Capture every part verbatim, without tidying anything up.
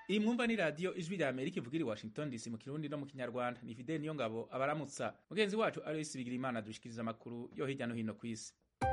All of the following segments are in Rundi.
iyi mwumva ni radiyo ijwi rya amerika ivugira i washington dc mu kirundi no mu kinyarwanda. ni fideli niyo ngabo abaramutsa mugenzi wacu aloysi bigirimana dushikiriza amakuru yo hirya no hino ku isi.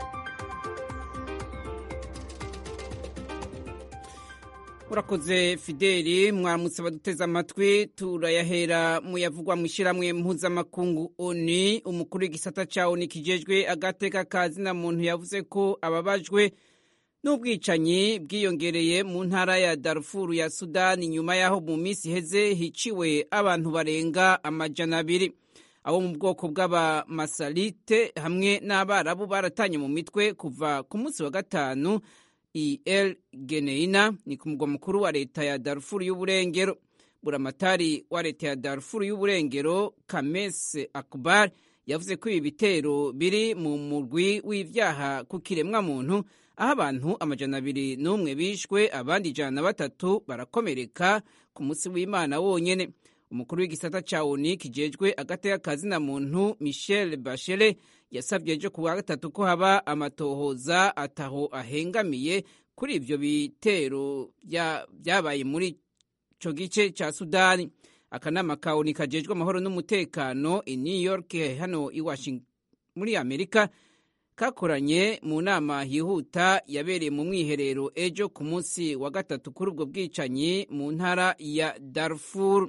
urakoze Fideli, mwaramutse baduteze amatwi. turayahera mu yavugwa mu ishyirahamwe mpuzamakungu oni. umukuru w'igisata ca oni kijejwe agateka ka zina muntu yavuze ko ababajwe n'ubwicanyi bwiyongereye mu ntara ya Darfur ya Sudani nyuma yaho mu minsi iheze hiciwe abantu barenga amajana abiri. abo mu bwoko bw'abamasalite hamwe n'abarabu baratanye mu mitwe kuva ku munsi wa gatanu i El Geneina, ni ku mugwa mukuru wa leta ya Darfur y'uburengero. buramatari wa leta ya Darfur y'uburengero Kames Akbar yavuze ko ibi bitero biri mu murwi w'ivyaha ku kiremwa muntu, aho abantu amajana abiri n'umwe bishwe, abandi ijana na batatu barakomereka ku munsi w'Imana wonyene. umukuru w'igisata ca oni kijejwe agateka ka zina muntu Michelle Bachelet yasabye ejo ku wa gatatu ko haba amatohoza ataho ahengamiye kuri ivyo bitero vyabaye muri ico gice ca Sudani. akanama ka oni kajejwe amahoro n'umutekano i New York hano i Washington muri Amerika kakoranye mu nama yihuta yabereye mu mwiherero ejo ku munsi wa gatatu kuri ubwo bwicanyi mu ntara ya Darfur.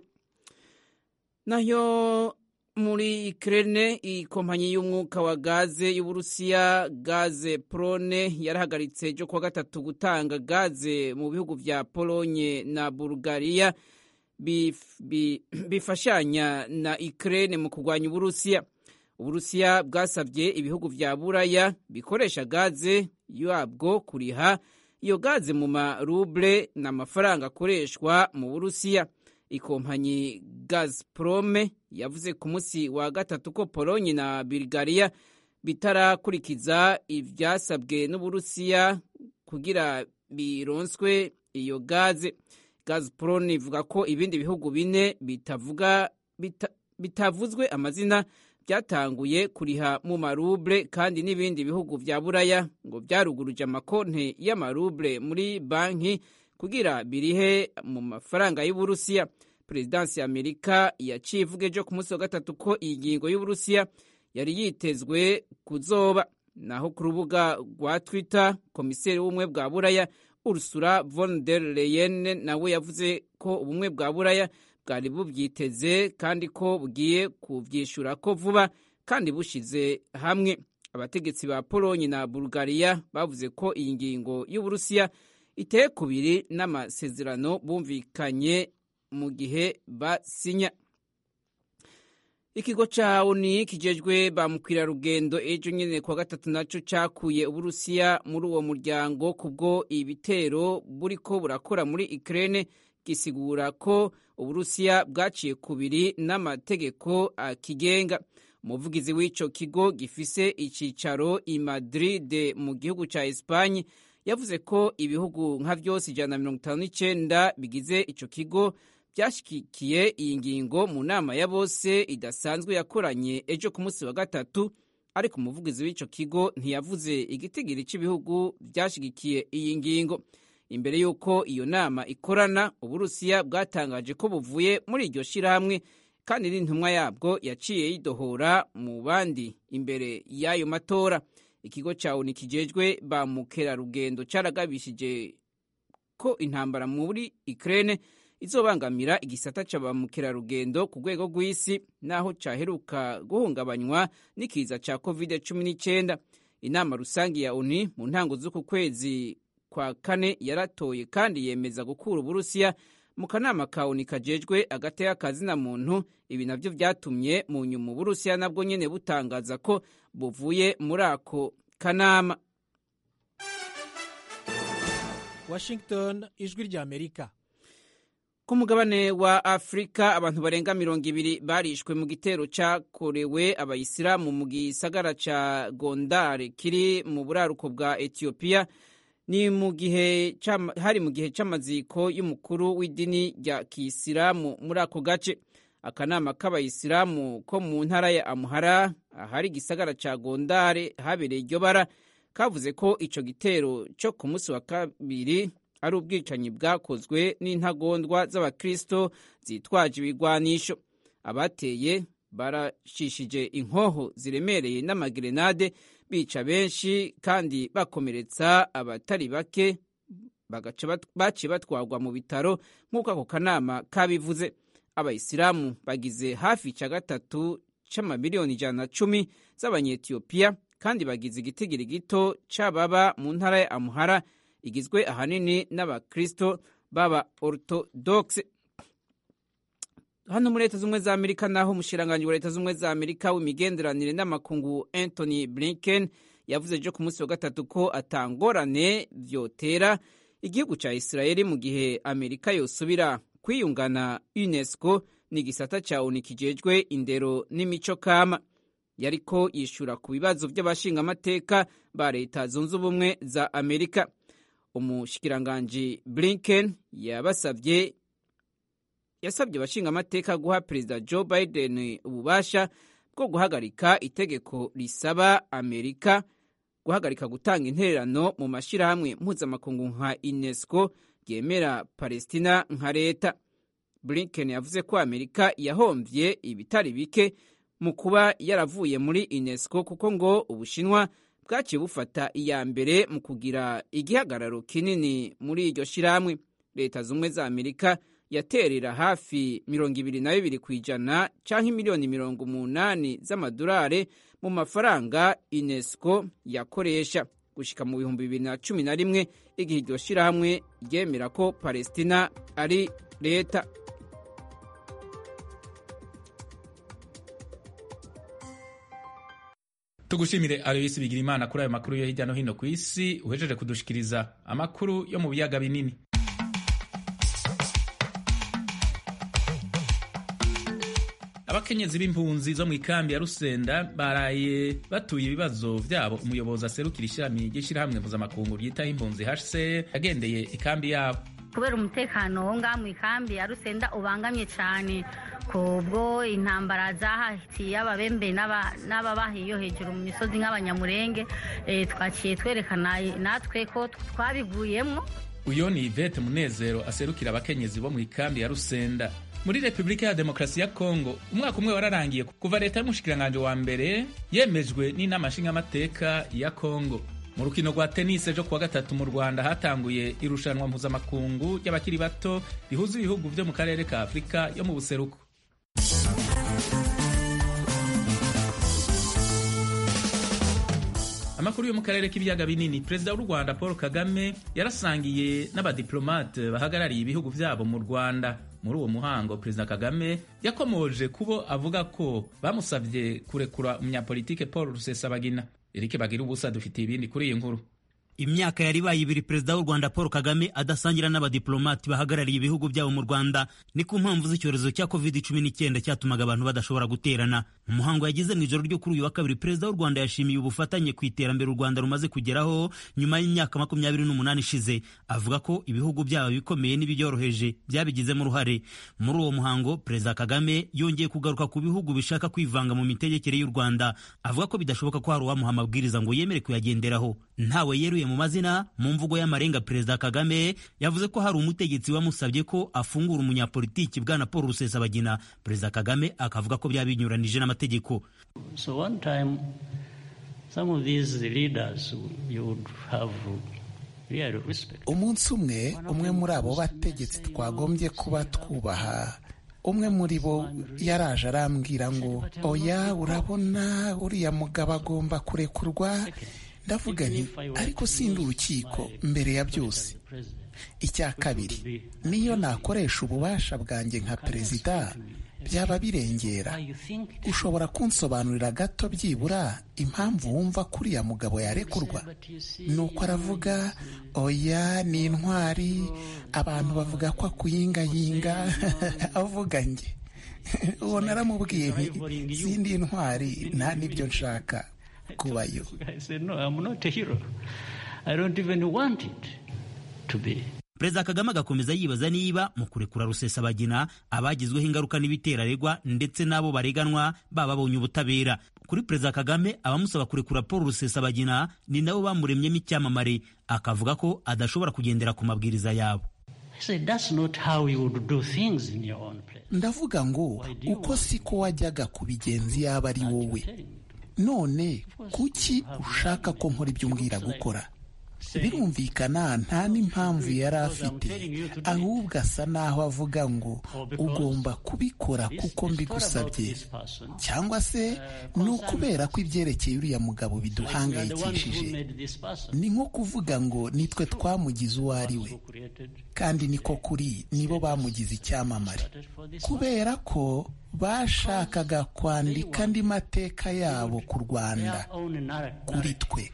nayo muri Ukraine, ikompanyi y'umwuka wa gaze y'Uburusiya Gazprom yarahagaritse ejo kuwa gatatu gutanga gaze mu bihugu vya Polonye na Bulgaria bif, bif, bifashanya na Ukraine mu kurwanya Uburusiya. Uburusiya bwasabye ibihugu vya Buraya bikoresha gaze yabwo kuriha iyo gaze mu maruble n'amafaranga akoreshwa mu Burusiya. ikompanyi Gazprom yavuze ku munsi wa gatatu ko Polonye na Bulgaria bitarakurikiza ivyasabwe n'Uburusiya kugira bironswe iyo gaze. Gazprom ivuga ko ibindi bihugu bine bitavuga bita, bitavuzwe amazina byatanguye kuriha mu maruble, kandi n'ibindi bihugu vya Buraya ngo vyaruguruje amakonte y'amaruble muri banki kugira birihe mu mafaranga y'Uburusiya. Perezidansi ya Amerika yaciye ivuga ejo ku munsi wa gatatu ko iyi ngingo y'Uburusiya yari yitezwe kuzoba. naho ku rubuga rwa Twitter, komiseri w'ubumwe bwa Buraya Ursula von der Leyen nawe yavuze ko ubumwe bwa Buraya bwari bubyiteze kandi ko bugiye kuvyishura ko vuba kandi bushize hamwe. abategetsi ba Polonye na Bulgaria bavuze ko iyi ngingo y'Uburusiya iteye kubiri n'amasezerano bumvikanye mu gihe basinya. ikigo ca oni kijejwe ba mukwirarugendo ejo nyene kwa gatatu naco cakuye Uburusiya muri uwo muryango kubwo ibitero buriko burakora muri Ukraine, gisigura ko Uburusiya bwaciye kubiri n'amategeko akigenga. umuvugizi w'ico kigo gifise icicaro i Madrid mu gihugu ca Espagne yavuze ko ibihugu nka vyose ijana na mirongo itanu n'icenda bigize ico kigo vyashigikiye iyi ngingo mu nama ya bose idasanzwe yakoranye ejo ku munsi wa gatatu, ariko umuvugizi w'ico kigo ntiyavuze igitigiri cy'ibihugu vyashigikiye iyi ngingo. imbere y'uko iyo nama ikorana, Uburusiya bwatangaje ko buvuye muri iryo shirahamwe, kandi n'intumwa yabwo yaciye yidohora mu bandi imbere y'ayo matora. ikigo ca oni kijejwe ba mukerarugendo caragabishije ko intambara muri Ukraine izobangamira igisata ca ba mukerarugendo ku rwego rw'isi, naho caheruka guhungabanywa n'ikiza ca covid cumi n'icenda. inama rusangi ya oni mu ntango z'uku kwezi kwa kane yaratoye kandi yemeza gukura Uburusiya mu kanama ka oni kajejwe agateka ka zina muntu. ibi navyo vyatumye mu nyuma Uburusiya nabwo nyene butangaza ko buvuye muri ako kanama. Washington, ijwi rya Amerika. ku mugabane wa Afrika, abantu barenga mirongo ibiri barishwe mu gitero cakorewe abayisilamu mu gisagara ca Gondar kiri mu buraruko bwa Ethiopia. ni mu gihe hari mu gihe c'amaziko y'umukuru w'idini rya Kisilamu muri ako gace. akanama k'abayisilamu ko mu ntara ya Amhara ahari igisagara ca Gondar habereye iryo bara kavuze ko ico gitero co ku munsi wa kabiri ari ubwicanyi bwakozwe n'intagondwa z'abakristo zitwaje ibigwanisho. Abateye barashishije inkoho ziremereye n'amagerenade, bica benshi kandi bakomeretsa abatari bake, baciye batwarwa mu bitaro nk'uko ako kanama kabivuze. Abayisilamu bagize hafi ca gatatu c'amamiliyoni ijana na cumi z'abanyetiyopiya kandi bagize igitigiri gito c'ababa mu ntara ya Amhara igizwe ahanini n'abakristo baba orthodoxe. Hano muri Leta z'Ubumwe za Amerika naho umushikiranganji wa Leta z'Ubumwe za Amerika w'imigenderanire n'amakungu Anthony Blinken yavuze ejo ku munsi wa gatatu ko atangorane vyotera igihugu ca Israeli mu gihe Amerika yosubira kwiyungana UNESCO n'igisata ca O N U kijejwe indero n'imico kama. Yariko yishura ku bibazo vy'abashingamateka ba Leta zunze ubumwe za Amerika. Umushikiranganji Blinken yabasavye yasabye abashingamateka guha Perezida Joe Biden ububasha bwo guhagarika itegeko risaba Amerika guhagarika gutanga intererano mu mashirahamwe mpuzamakungu nka UNESCO ryemera Palestina nka leta. Blinken yavuze ko Amerika yahomvye ibitari bike mu kuba yaravuye muri UNESCO kuko ngo Ubushinwa bwaciye bufata iya mbere mu kugira igihagararo kinini muri iryo shirahamwe. Leta z'Ubumwe za Amerika yaterera hafi mirongo ibiri na bibiri kw'ijana canke miliyoni mirongo umunani z'amadolari mu mafaranga UNESCO yakoresha gushika mu bihumbi bibiri na cumi na rimwe igihe iryo shirahamwe ryemera ko Palestina ari leta. Tugushimire Aloysi Bigirimana kuri ayo makuru yo hirya no hino ku isi uhejeje kudushikiriza amakuru yo mu biyaga binini. Abakenyezi b'impunzi zo mu ikambi ya Rusenda baraye batuye ibibazo vyabo umuyobozi aserukira ishami ry'ishirahamwe mpuzamakungu ryitaho impunzi H C R yagendeye ikambi yabo. Kubera umutekano wo ngaha mu ikambi ya Rusenda ubangamye cyane kubwo intambara zahahitiye ababembe n'ababahiyo hejuru mu misozi nk'abanyamurenge, e, twaciye twerekana natwe ko twabiguyemo. Uyo ni Yvette Munezero aserukira abakenyezi bo mu ikambi ya Rusenda. Muri Republika ya Demokarasi ya Kongo umwaka umwe wararangiye kuva leta y'umushikiranganje wa mbere yemejwe n'inama nshingamateka ya Kongo. Mu rukino rwa tennis ejo kuwa gatatu mu Rwanda hatanguye irushanwa mpuzamakungu ry'abakiri bato rihuza ibihugu vyo mu karere ka Afurika yo mu buseruko. Amakuru yo mu karere k'ibiyaga binini, Perezida w'u Rwanda Paul Kagame yarasangiye n'abadiplomate bahagarariye ibihugu vyabo mu Rwanda. Muri uwo muhango Perezida Kagame yakomoje kubo avuga ko bamusavye kurekura umunyapolitike Paul Rusesabagina. Eric Bagira ubusa dufitiye ibindi kuri iyi nkuru. Imyaka yari baye ibiri Perezida w'u Rwanda Paul Kagame adasangira n'abadiplomati bahagarariye ibihugu byabo mu Rwanda, ni ku mpamvu z'icyorezo cya covid cumi n'icyenda cyatumaga abantu badashobora guterana. Mu muhango yagize mu ijoro ryo kuri uyu wa kabiri, Perezida w'u Rwanda yashimiye ubufatanye ku iterambere u Rwanda rumaze kugeraho nyuma y'imyaka makumyabiri n'umunani ishize. Avuga ko ibihugu byabo bikomeye n'ibyoroheje byabigizemo uruhare. Muri uwo muhango Perezida Kagame yongeye kugaruka ku bihugu bishaka kwivanga mu mitegekere y'u Rwanda. Avuga ko bidashoboka ko hari uwamuha amabwiriza ngo yemere kuyagenderaho. Ntawe yeruye mu mazina. Mu mvugo y'amarenga, Perezida Kagame yavuze ko hari umutegetsi wamusabye ko afungura umunyapolitiki bwana Paul Rusesabagina. Perezida Kagame akavuga ko byabinyuranije n'amategeko. So one time some of these leaders you would have really respect. Umunsi umwe umwe muri abo bategetsi twagombye kuba twubaha, umwe muri bo yaraje arambwira ngo oya, urabona uriya mugabo agomba kurekurwa. Ndavuga nti ariko sindi urukiko mbere ya byose. Icya kabiri, niyo nakoresha ububasha bwanjye nka perezida byaba birengera. Ushobora kunsobanurira gato byibura impamvu wumva kuriya mugabo yarekurwa? Nuko aravuga oya, ni intwari, abantu bavuga ko akuyingayinga. Avuga nge uwo naramubwiye nti sindi intwari, nta n'ibyo nshaka kubayo. Perezida Kagame agakomeza yibaza niba mu kurekura Rusesabagina abagizweho ingaruka n'ibiteraregwa ndetse n'abo bareganwa baba babonye ubutabera. Kuri Perezida Kagame, abamusaba kurekura Paul Rusesabagina ni nabo bamuremyemo icyamamare, akavuga ko adashobora kugendera ku mabwiriza yabo. Ndavuga ngo uko siko wajyaga kubigenza yaba ari wowe. None kuki ushaka ko nkora ibyo umbwira gukora? Birumvikana nta n'impamvu yari afite, ahubwo asa naho avuga ngo ugomba kubikora kuko mbigusabye, cyangwa se ni ukubera ko ibyerekeye uriya mugabo biduhangayikishije. Ni nko kuvuga ngo nitwe twamugize uwo ari we, kandi niko kuri, nibo bamugize icyamamare, kubera ko bashakaga kwandika andi mateka yabo ku Rwanda kuri twe.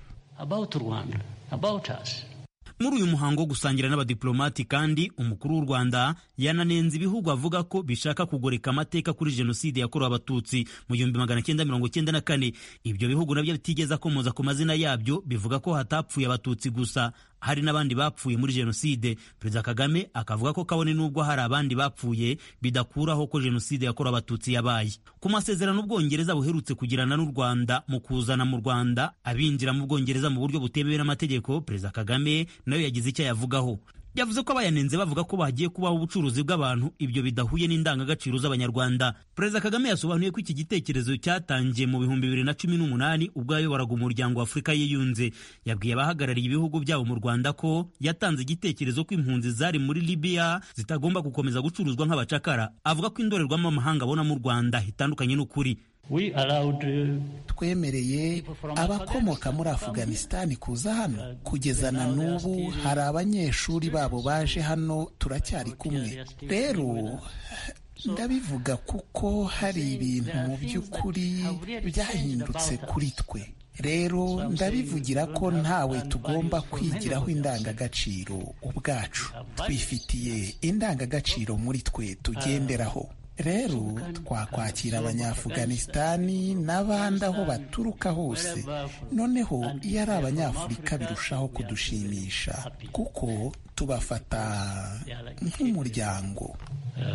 Muri uyu muhango wo gusangira n'abadiplomati kandi umukuru w'u Rwanda yananenze ibihugu avuga ko bishaka kugoreka amateka kuri jenoside yakorewe abatutsi mu gihumbi magana cyenda mirongo cyenda na kane. Ibyo bihugu nabyo bitigeze akomoza ku mazina yabyo, bivuga ko hatapfuye abatutsi gusa, hari n'abandi bapfuye muri jenoside. Perezida Kagame akavuga ko kabone n'ubwo hari abandi bapfuye bidakuraho ko jenoside yakorewe abatutsi yabaye. Ku masezerano Ubwongereza buherutse kugirana n'u Rwanda mu kuzana mu Rwanda abinjira mu Bwongereza mu buryo butemewe n'amategeko, Perezida Kagame nayo yagize icyo yavugaho. Yavuze ko abayanenze bavuga ko bagiye kubaho ubucuruzi bw'abantu, ibyo bidahuye n'indangagaciro z'Abanyarwanda. Perezida Kagame yasobanuye ko iki gitekerezo cyatangiye mu bihumbi bibiri na cumi n'umunani ubwo yayoboraga umuryango wa Afurika yiyunze. Yabwiye abahagarariye ibihugu byabo mu Rwanda ko yatanze igitekerezo ko impunzi zari muri Libya zitagomba gukomeza gucuruzwa nk'abacakara. Avuga ko indorerwamo amahanga abona mu Rwanda hitandukanye n'ukuri. Twemereye abakomoka muri Afghanistan kuza hano. Kugeza na n'ubu hari abanyeshuri babo baje hano, turacyari kumwe. Rero ndabivuga kuko hari ibintu mu by'ukuri byahindutse kuri twe. Rero ndabivugira ko ntawe tugomba kwigiraho indangagaciro ubwacu. Twifitiye indangagaciro muri twe tugenderaho. Rero twakwakira Abanyaafganistani n'abandi aho baturuka hose. Noneho iyo ari Abanyafurika birushaho kudushimisha kuko tubafata nk'umuryango.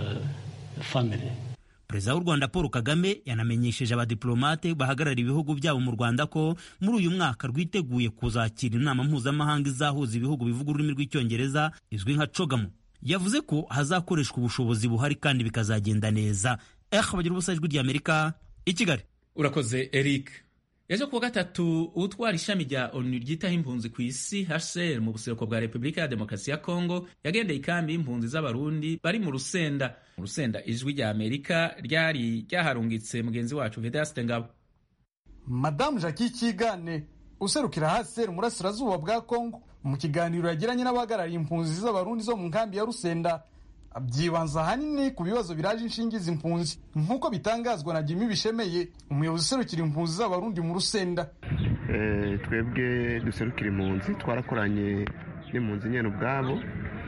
Perezida w'u Rwanda Paul Kagame yanamenyesheje abadiplomate bahagarariye ibihugu byabo mu Rwanda ko muri uyu mwaka rwiteguye kuzakira inama mpuzamahanga izahuza ibihugu bivuga ururimi rw'Icyongereza izwi nka CHOGM. Yavuze ko hazakoreshwa ubushobozi buhari kandi bikazagenda neza. Eh, bagira ubusa ijwi ry'Amerika i Kigali. Urakoze Eric. Ejo kuwa gatatu utwara ishami rya O N U ryitaho impunzi ku isi H C R mu buseruko bwa Repubulika ya Demokarasi ya Kongo yagendeye ikambi y'impunzi z'Abarundi bari mu Rusenda. Mu Rusenda ijwi ry'Amerika ryari ryaharungitse mugenzi wacu Vedaste Ngabo. Madame Jackie Kigane userukira H C R mu burasirazuba bwa Kongo mu kiganiro yagiranye n'abahagarariye impunzi z'Abarundi zo mu nkambi ya Rusenda abyibanza hanini ku bibazo biraje inshingiza impunzi nk'uko bitangazwa na Jimmy Bishemeye, umuyobozi userukira impunzi z'Abarundi mu Rusenda. Eh, twebwe duserukira impunzi twarakoranye n'impunzi nyene ubwabo,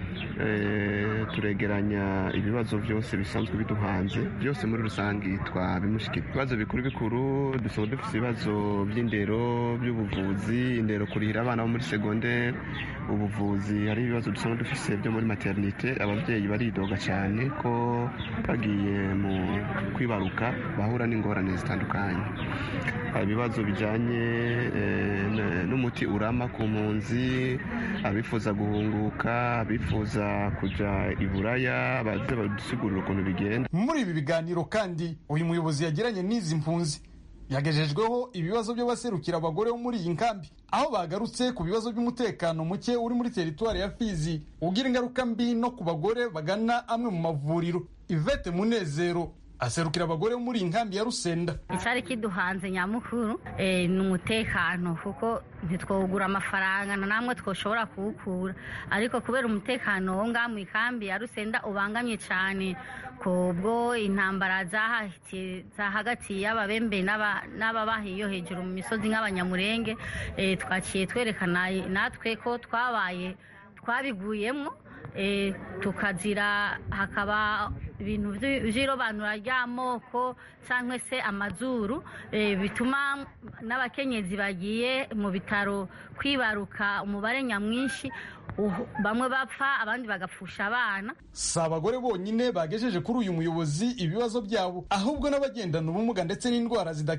eh, turegeranya ibibazo byose bisanzwe biduhanze byose muri rusangi twabimushikira. Ibibazo bikuru bikuru dusohoye dufite ibibazo by'indero, by'ubuvuzi, indero kurihira abana bo muri secondaire, ubuvuzi, hari ibibazo dusanzwe dufite byo muri maternité. Ababyeyi baridoga cyane ko bagiye mu kwibaruka bahura n'ingorane zitandukanye. Ibibazo bijanye eh, n'umuti urama ku mpunzi, abifuza guhunguka, abifuza kuja iburaya, baze badusigurira ukuntu bigenda. Muri ibi biganiro kandi uyu muyobozi yagiranye n'izi mpunzi yagejejweho ibibazo by'abaserukira abagore bo muri iyi nkambi, aho bagarutse ku bibazo by'umutekano muke uri muri teritwari ya Fizi ugira ingaruka mbi no ku bagore bagana amwe mu mavuriro. Yvette Munezero aserukira abagore bo muri inkambi ya Rusenda. Icyari kiduhanze nyamukuru eh, ni umutekano, kuko ntitwogura amafaranga na namwe twoshobora kuwukura, ariko kubera umutekano wo ngaha mu ikambi ya Rusenda ubangamye cyane kubwo intambara za hagati y'ababembe n'ababahiyo hejuru mu misozi nk'abanyamurenge. eh, twaciye twerekana natwe ko twabaye twabiguyemo, eh, tukazira hakaba ibintu by'irobanura ry'amoko cyangwa se amazuru, eh, bituma n'abakenyezi bagiye mu bitaro kwibaruka umubare nyamwinshi, bamwe bapfa abandi bagapfusha abana. Si abagore bonyine bagejeje kuri uyu muyobozi ibibazo byabo, ahubwo n'abagendana ubumuga ndetse n'indwara zidakira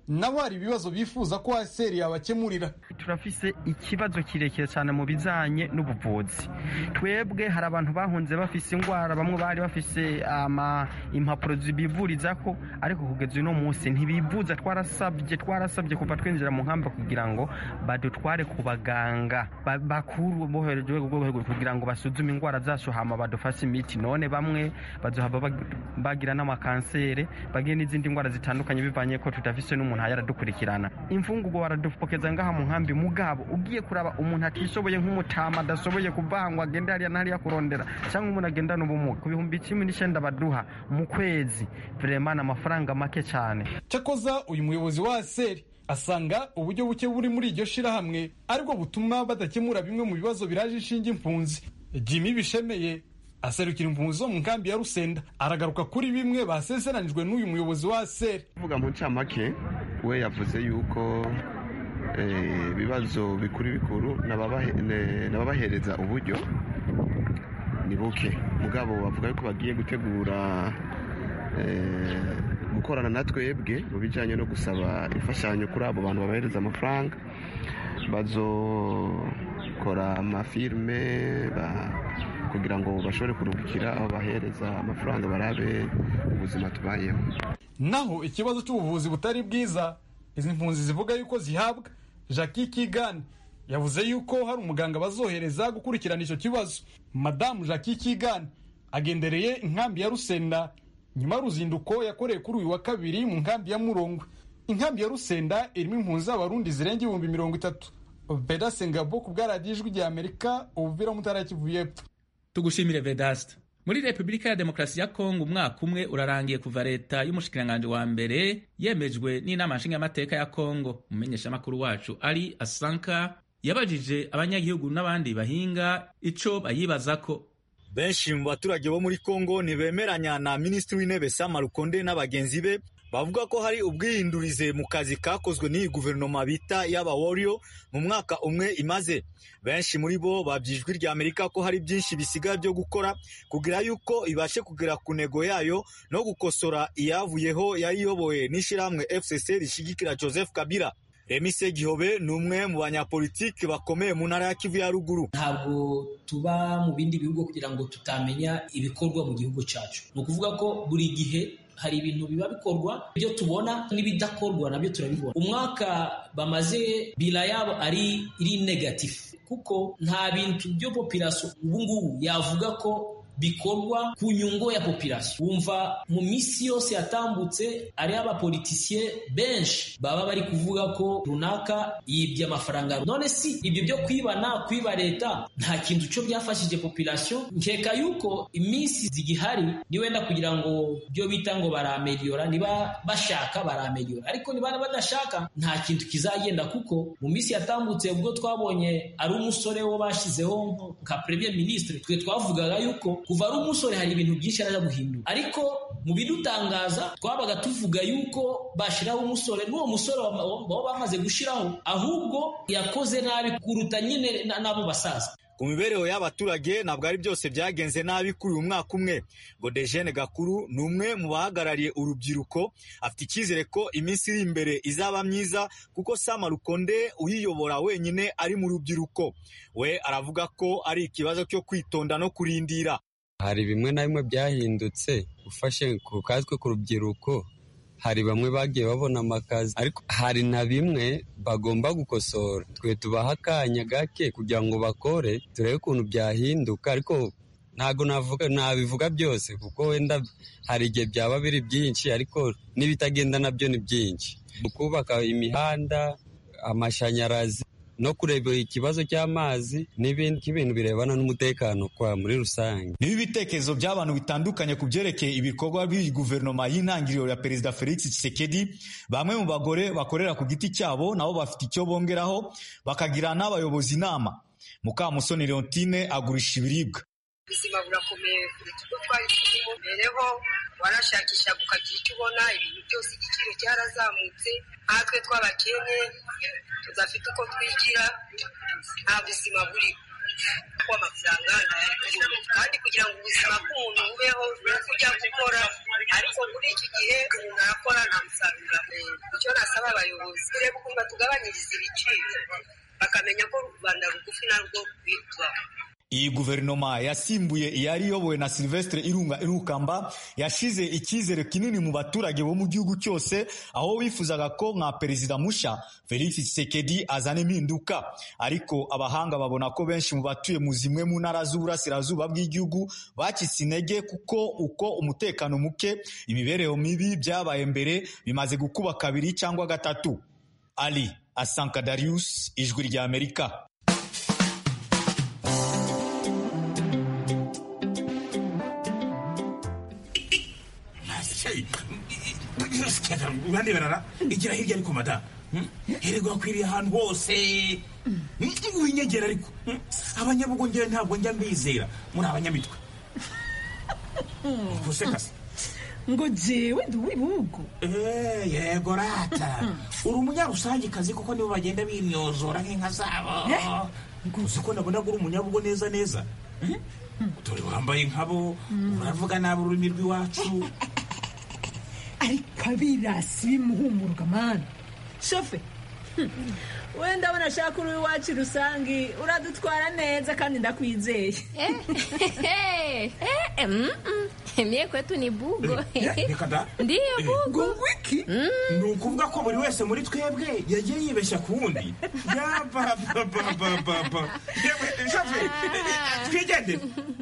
nabo hari ibibazo bifuza ko aseri yabakemurira. Turafise ikibazo kirekire cyane mu bizanye n'ubuvuzi. Twebwe hari abantu bahunze bafise ingwara, bamwe bari bafise ama impapuro zibivuriza ko, ariko kugeza uno munsi ntibivuza. Twarasabye twarasabye kuva twinjira mu nkamba kugira ngo badutware ku baganga bakuru boherejwe rwego kugira ngo basuzume ingwara zacu hama badufashe imiti. None bamwe bazohaba bagira n'amakansere, bagiye n'izindi ngwara zitandukanye bivanye ko tutafise n'umuntu yaradukurikirana. Imfungugo waradupokeza ngaha mu nkambi mugabo ugiye kuraba umuntu atishoboye nk'umutama adasoboye kuvangwa agenda hariya ntari yakurondera cyangwa umuntu agenda n'ubumuga ku bihumbi cumi n'icenda baduha mu kwezi, vraiment amafaranga make cyane. Cyakoza uyu muyobozi wa aseri asanga uburyo buke buri muri iryo shirahamwe ariko butuma badakemura bimwe mu bibazo biraje ishinga impunzi. Jimmy Bishemeye aserukira impunzi zo mu nkambi ya Rusenda aragaruka kuri bimwe basezeranijwe n'uyu muyobozi wa aseri. Vuga mu ncamake we yavuze yuko ibibazo bikuru bikuru nababahereza uburyo ni buke, mugabo bavuga yuko bagiye gutegura gukorana na twebwe mu bijyanye no gusaba imfashanyo kuri abo bantu babahereza amafaranga. Bazokora amafirime kugira ngo bashobore kuruhukira aho bahereza amafaranga barabe ubuzima tubayemo. Naho ikibazo cy'ubuvuzi butari bwiza izi mpunzi zivuga yuko zihabwa, Jackie Kigani yavuze yuko hari umuganga bazohereza gukurikirana icyo kibazo. Madamu Jackie Kigani agendereye inkambi ya Rusenda nyuma y'uruzinduko yakoreye kuri uyu wa kabiri mu nkambi ya Murongwe. Inkambi ya Rusenda irimo impunzi z'abarundi zirenga ibihumbi mirongo itatu. Vedaste Ngabo ku bwa radiyo Ijwi rya Amerika, Uvira mu ntara ya Kivu y'Epfo. Tugushimire Vedaste. Muri Republika ya Demokarasi ya Kongo umwaka umwe urarangiye kuva leta y'umushikiranganje wa mbere yemejwe n'inama nshingamateka ya Kongo. Umumenyeshamakuru wacu Ali Asanka yabajije abanyagihugu n'abandi bahinga ico bayibazako. Benshi mu baturage bo muri Kongo ntibemeranya na Minisitiri w'Intebe Sama Lukonde n'abagenzi be, bavuga ko hari ubwihindurize mu kazi kakozwe n'iyi guverinoma bita y'aba warrior mu mwaka umwe imaze. Benshi muri bo babyijwi rya Amerika ko hari byinshi bisigaye byo gukora kugira yuko ibashe kugera ku nego yayo no gukosora iyavuyeho yayiyoboye n'ishiramwe F C C rishigikira Joseph Kabila. Remise Gihobe ni umwe mu banyapolitiki bakomeye mu ntara ya Kivu ya ruguru. Ntabwo tuba mu bindi bihugu kugira ngo tutamenya ibikorwa mu gihugu cyacu. Ni ukuvuga ko buri gihe hari ibintu biba bikorwa, ibyo tubona n'ibidakorwa nabyo turabibona. Umwaka bamaze bila yabo ari iri negative kuko nta bintu byo population ubu ngubu yavuga ko bikorwa ku nyungu ya population. Wumva mu misi yose yatambutse ari abapoliticiens benshi baba bari kuvuga ko runaka yibye amafaranga. None si ibyo byo kwibana kwiba leta nta kintu cyo byafashije population. Nkeka yuko imisi zigihari ni wenda kugira ngo byo bita ngo barameliora, niba bashaka barameliora, ariko niba badashaka nta kintu kizagenda kuko mu misi yatambutse ubwo twabonye ari umusore wo bashizeho nka premier ministre, twe twavugaga yuko kuva ari umusore hari ibintu byinshi araza guhindura, ariko mu bidutangaza twabaga tuvuga yuko bashiraho umusore, n'uwo musore baba bamaze gushiraho ahubwo yakoze nabi kuruta nyine nabo basaza. Ku mibereho y'abaturage ntabwo ari byose byagenze nabi kuri uyu mwaka umwe. Godejene Gakuru ni umwe mu bahagarariye urubyiruko, afite icyizere ko iminsi iri imbere izaba myiza kuko Sama Lukonde uyiyobora wenyine ari mu rubyiruko. We aravuga ko ari ikibazo cyo kwitonda no kurindira. Hari bimwe na bimwe byahindutse ufashe ku kazwe ku rubyiruko, hari bamwe bagiye babona amakazi ariko hari na bimwe bagomba gukosora. Twe tubaha akanya gake kugira ngo bakore turebe ukuntu byahinduka, ariko ntago navuga nabivuga byose kuko wenda hari igihe byaba biri byinshi ariko n'ibitagenda nabyo ni byinshi. Kubaka imihanda, amashanyarazi no kureba ikibazo cy'amazi n'ibindi ibintu birebana n'umutekano kwa muri rusange. Nibi bitekerezo by'abantu bitandukanye ku byerekeye ibikorwa by'iyi guverinoma y'intangiriro ya Perezida Felix Tshisekedi. Bamwe mu bagore bakorera ku giti cyabo nabo bafite icyo bongeraho bakagira n'abayobozi inama. Mukamusoni Leontine agurisha ibiribwa. Ubuzima burakomeye kuruta uko twari turimo mbereho, warashakisha ukagira icyo ubona, ibintu byose igiciro cyarazamutse, natwe tw'abakene tudafite uko twigira nta buzima buriho. kuko amafaranga ntayari kubona kandi kugira ngo ubuzima bw'umuntu bubeho ni kujya gukora ariko muri iki gihe umuntu arakora nta musaruro abona. Icyo nasaba abayobozi kureba ukuntu tugabanyiriza ibiciro bakamenya ko u Rwanda rugufi narwo rwitwaho. Iyi guverinoma yasimbuye iyari iyobowe na Sylvestre Irunga Irukamba yashize icyizere kinini mu baturage bo mu gihugu cyose, aho bifuzaga ko nka perezida musha Felix Tshisekedi azana impinduka. Ariko abahanga babona ko benshi mu batuye mu zimwe mu ntara z'uburasirazuba bw'igihugu bakitse intege, kuko uko umutekano muke, imibereho mibi byabaye mbere bimaze gukuba kabiri cyangwa gatatu. Ali Asanka Darius, Ijwi rya Amerika. Urande barara igira hirya ariko mada herego akwiriye ahantu hose winyegera ariko abanyabugongera ntabwo njya mbizera muri abanyamitwe gusekase ngo jewe ndi wibugo eh yego rata uri umunyarusangi kazi kuko nibo bagenda bimyozora nk'inka zabo gusa nabona uri umunyabugo neza neza dore wambaye nkabo uravuga nabi ururimi rw'iwacu ariko abirasi bimuhumuruka mani shofe wenda abona ashaka uri iwacu rusangi uradutwara neza kandi ndakwizeye. Mie kwetu ni bugo. Ndiyo bugo. Wiki ni ukuvuga ko buri wese muri twebwe yagiye yibeshya ku wundi. Yabababababa shofe twigende.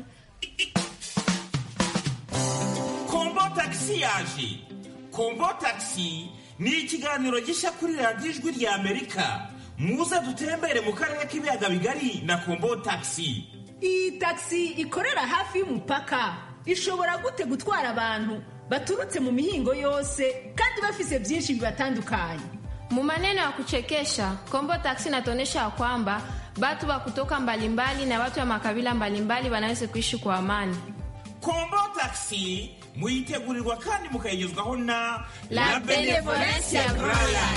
Kombo taxi yaje. Kombo taxi ni ikiganiro gishya kuri radiyo Ijwi rya Amerika. Muze dutembere mu karere k'ibiyaga bigari na Kombo taxi. Iyi taxi ikorera hafi y'umupaka ishobora gute gutwara abantu baturutse mu mihingo yose kandi bafise byinshi bibatandukanye. Mu maneno ya kuchekesha, Kombo taxi inatuonyesha kwamba watu wa kutoka mbalimbali na watu wa makabila mbalimbali wanaweza kuishi kwa amani. Kombo taxi muyitegurirwa kandi mukayigezwaho na La Benevolencia Royal.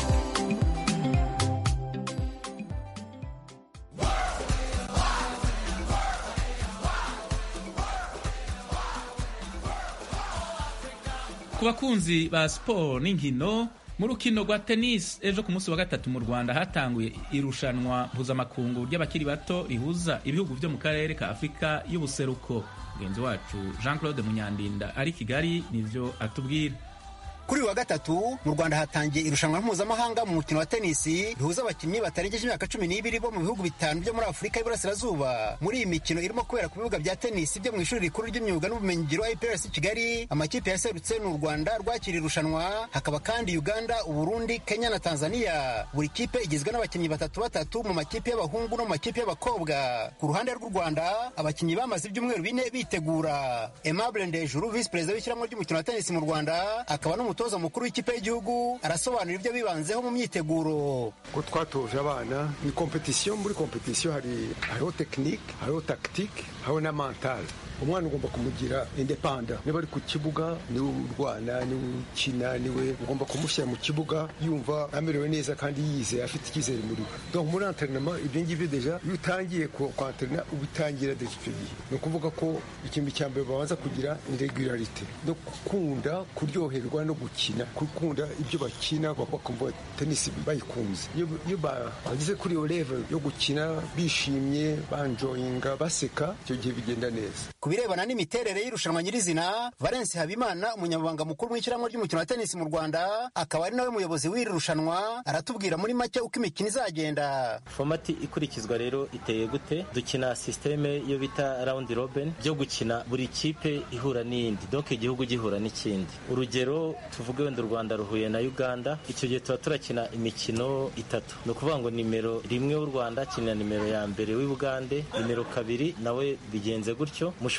Ku bakunzi ba siporo n'inkino, mu rukino rwa tennis ejo ku munsi wa gatatu mu Rwanda hatanguye irushanwa mpuzamakungu ry'abakiri bato rihuza ibihugu byo mu karere ka Afurika y'ubuseruko. Mugenzi wacu Jean Claude Munyandinda ari Kigali nivyo atubwira. Kuri wa gatatu mu Rwanda hatangiye irushanwa mpuzamahanga mu mukino wa tenisi rihuza abakinnyi batarengeje imyaka cumi n'ibiri bo mu bihugu bitanu byo muri Afurika y'Iburasirazuba. Muri iyi mikino irimo kubera ku bibuga bya tenisi byo mu ishuri rikuru ry'imyuga n'ubumenyingiro I P R C Kigali, amakipe yaserutse n'u Rwanda rwakira irushanwa, hakaba kandi Uganda, Uburundi, Kenya na Tanzania. Buri kipe igizwe n'abakinnyi batatu batatu mu makipe y'abahungu no mu makipe y'abakobwa. Ku ruhande rw'u Rwanda abakinnyi bamaze ibyumweru bine bitegura. Aimable Ndejuru, Vice President w'ishyirahamwe ry'umukino wa tenisi mu Rwanda, akaba n'umutoza mukuru w'ikipe y'igihugu, arasobanura ibyo bibanzeho mu myiteguro. Ko twatoje abana ni competition, muri competition hari hariho technique, hariho tactique, hariho na mental. Umwana ugomba kumugira independent. Niba ari ku kibuga niwe urwana, niwe ukina, niwe ugomba kumushyira mu kibuga yumva amerewe neza kandi yize afite icyizere muri we. Donc muri entraînement ibyo ngibyo deja iyo utangiye ku entraîner ubitangira de icyo gihe. Ni ukuvuga ko ikintu cya mbere babanza kugira irregularité, no gukunda kuryoherwa no gukina, gukunda ibyo bakina bakumva tennis bayikunze. Iyo bageze kuri iyo level yo gukina bishimye, banjoyinga, baseka, icyo gihe bigenda neza. Birebana n'imiterere y'irushanwa nyirizina, Valence Habimana, umunyamabanga mukuru w'ishyirahamwe ry'umukino wa tennis mu Rwanda, akaba ari nawe muyobozi w'iri rushanwa, aratubwira muri make uko imikino izagenda. Formati ikurikizwa rero iteye gute? Dukina systeme yo bita round robin, byo gukina buri kipe ihura n'indi, donc igihugu gihura n'ikindi. Urugero tuvuge wenda u Rwanda ruhuye na Uganda, icyo gihe tuba turakina imikino itatu. No kuvuga ngo nimero rimwe w'u Rwanda kinira nimero ya mbere w'Uganda, nimero kabiri nawe bigenze gutyo. Mushobora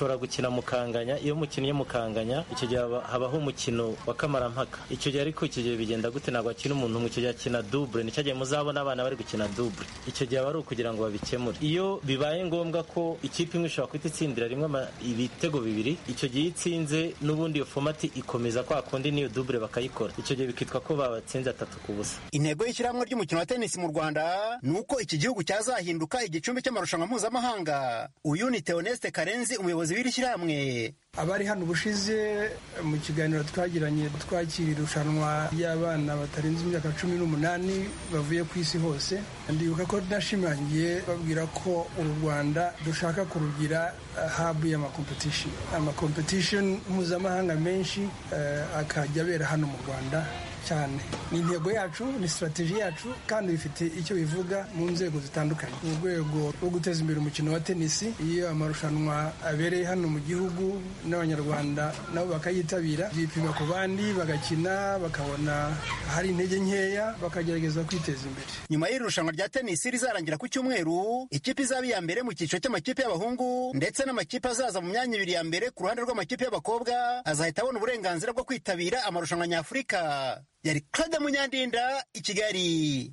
mushobora gukina mukanganya. Iyo mukinnye mukanganya icyo gihe habaho umukino wa kamarampaka. Icyo gihe ariko icyo gihe bigenda gute? Ntabwo akina umuntu umwe, icyo gihe akina double. Nicyo gihe muzabona abana bari gukina double. Icyo gihe aba ari ukugira ngo babikemure. Iyo bibaye ngombwa ko ikipe imwe ishobora kwita itsindira rimwe ibitego bibiri, icyo gihe itsinze n'ubundi iyo fomati ikomeza kwa kundi niyo double bakayikora. Icyo gihe bikitwa ko babatsinze atatu ku busa. Intego y'ishyirahamwe ry'umukino wa tennis mu Rwanda ni uko iki gihugu cyazahinduka igicumbi cy'amarushanwa mpuzamahanga. Uyu ni Theoneste Karenzi, umuyobozi w'iri shyirahamwe. Abari hano ubushize mu kiganiro twagiranye twakira irushanwa ry'abana batarenze imyaka cumi n'umunani bavuye ku isi hose, ndibuka ko nashimangiye babwira ko u Rwanda dushaka kurugira habu y'amakompetishoni amakompetishoni mpuzamahanga menshi uh, akajya abera hano mu Rwanda cyane. Ni intego yacu, ni strategy yacu, kandi bifite icyo bivuga mu nzego zitandukanye. Mu rwego rwo guteza imbere umukino wa tenisi, iyo amarushanwa abereye hano mu gihugu n'abanyarwanda nabo bakayitabira, bipima ku bandi, bagakina, bakabona hari intege nkeya, bakagerageza kwiteza imbere. Nyuma y'irushanwa rya tenisi rizarangira ku cyumweru, ikipe izaba iya mbere mu cyiciro cy'amakipe y'abahungu ndetse n'amakipe azaza mu myanya ibiri ya mbere ku ruhande rw'amakipe y'abakobwa azahita abona uburenganzira bwo kwitabira amarushanwa nyafurika. Yari Claude Munyandinda, i Kigali.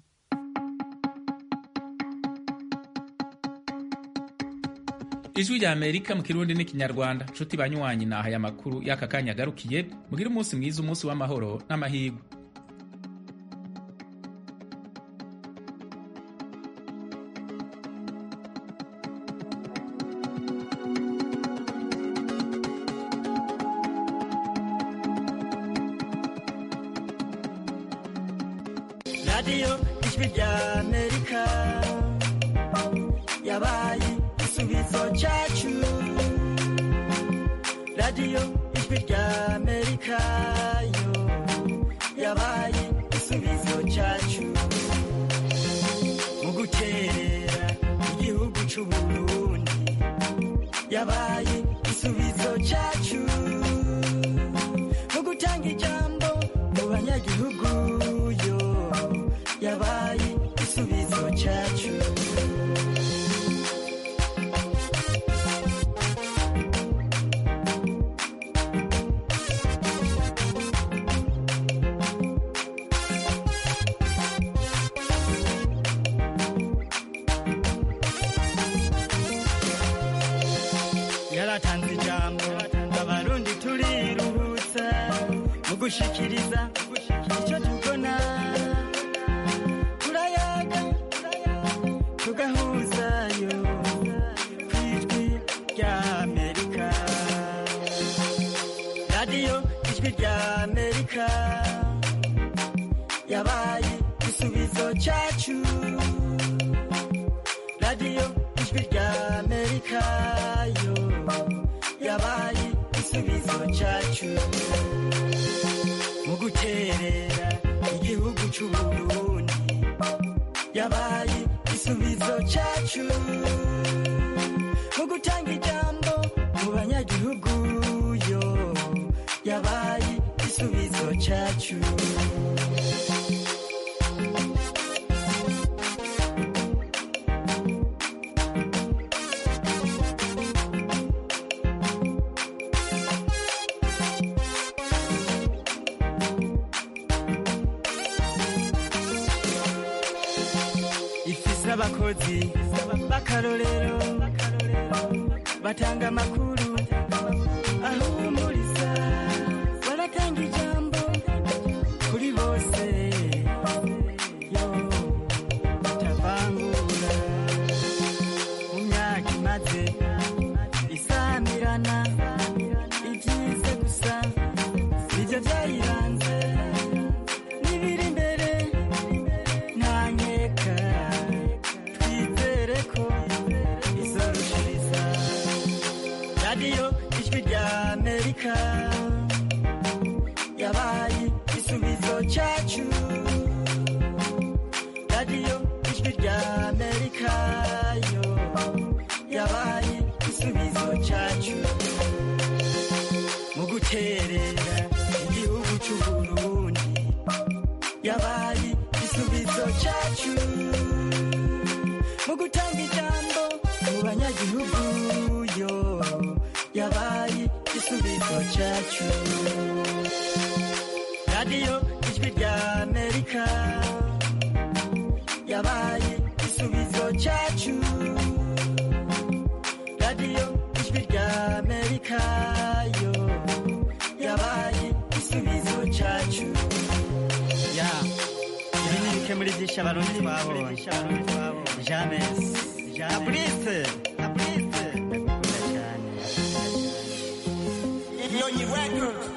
Ijwi rya Amerika mu Kirundi n'Ikinyarwanda. Nshuti banywanyi, naha ya makuru y'aka kanya garukiye. Mugire umunsi mwiza, umunsi w'amahoro n'amahirwe. Radio Ijwi rya Amerika yabaye igisubizo cyacu. Radio Ijwi rya Amerika yo yabaye igisubizo cyacu mu guterera igihugu cy'u Burundi. Yabaye igisubizo cyacu mu gutanga ijambo mu banyagihugu yo yabaye igisubizo cyacu. Yaratanze ijambo abarundi turiruhutsa mu gushikiriza icyo tubona. Turayaga tugahuzayo ku Ijwi rya Amerika. Radio Ijwi rya Amerika yabaye igisubizo cyacu. Radio Ijwi rya Amerika yo yabaye igisubizo cyacu mu guterera igihugu cy'u Burundi. Yabaye igisubizo cyacu mu gutanga ijambo mu banyagihugu yo yabaye igisubizo cyacu. Abakozi b'akarorero batanga amakuru ahumuriza, baratanga ijambo kuri bose yo batavangura. Mu myaka imaze isamirana, ibyiza gusa nibyo byayiranze, n'ibiri imbere nta nkeka. Radio Ijwi rya Amerika yabaye igisubizo cyacu. Radio Ijwi rya Amerika yo yabaye igisubizo cyacu mu guterera igihugu cy'u Burundi. Yabaye igisubizo cyacu mu gutanga ijambo mu banyagihugu yo yabaye cyacu radiyo ijwi rya amerika yabaye igisubizo cyacu radiyo ijwi rya amerika yo yabaye igisubizo cyacu ya ibi ni bike muri byinshi abarundi twabonye james na prise na prise Nyonyi Records